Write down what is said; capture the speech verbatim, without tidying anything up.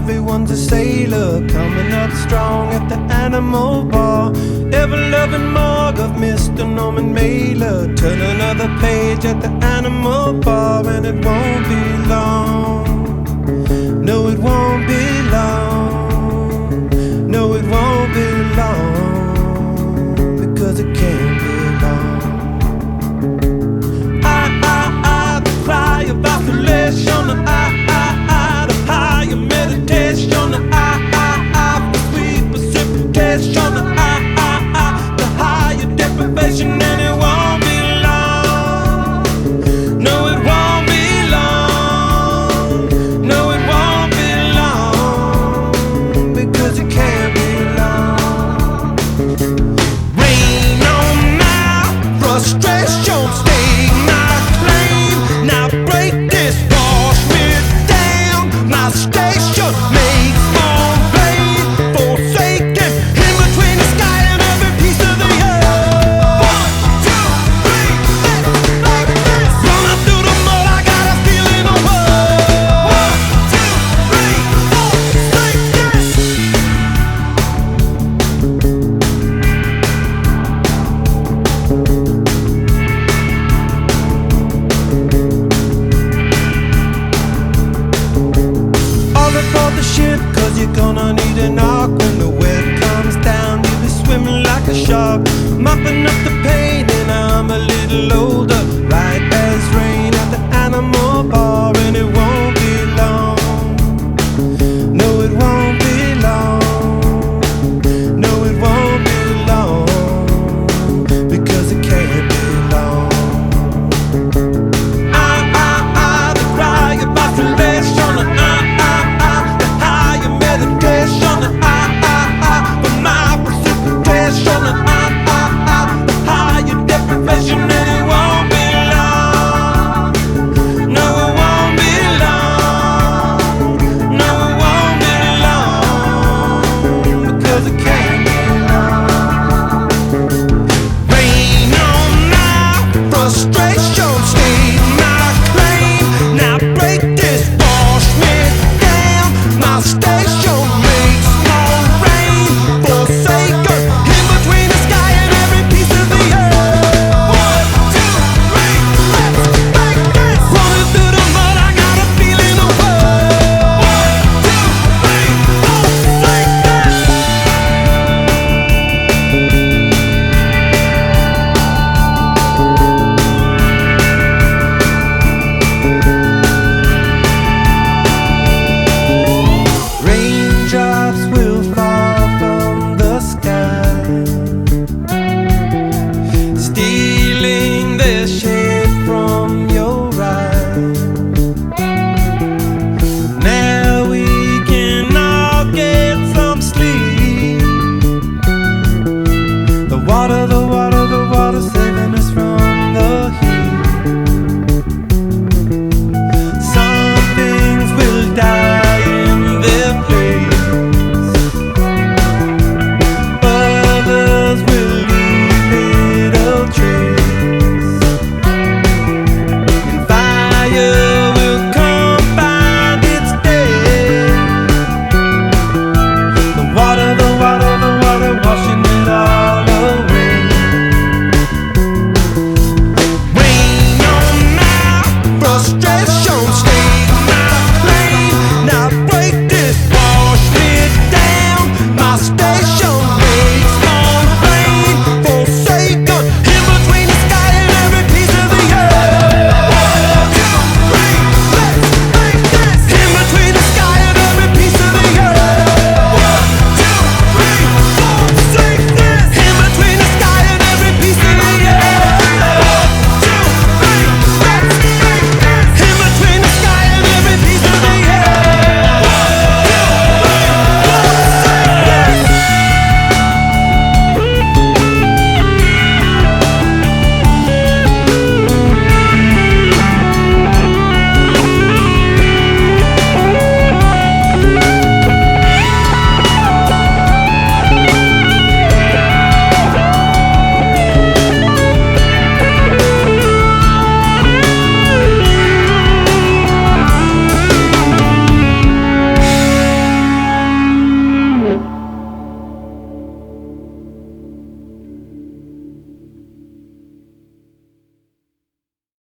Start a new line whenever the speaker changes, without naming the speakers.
everyone's a sailor, coming up strong at the Animal Bar. Ever-loving Marg of Mister Norman Mailer, turn another page at the Animal Bar, and it won't be long. No, it won't be long. No, it won't be long, because it can't be long. I, I, I, the cry of isolation. I, I, I, the higher meditation. I, I, I, the sweet precipitation. I, I, I, the higher deprivation, and it won't be long. No, it won't be long. No, it won't be long, because it can't be long. Rain on my frustration, stake my claim. Now break this, wash me down. My station makes more rain, forsaken, in between the sky and every piece of the earth. One, two, three, let's like this. Running through the mud, I got a feeling of world. One, two, three, four, like this. All aboard the ship, cause you're gonna need an arc. When the wet comes down, you'll be swimming like a shark, mopping up the pain, and I'm a little older, right back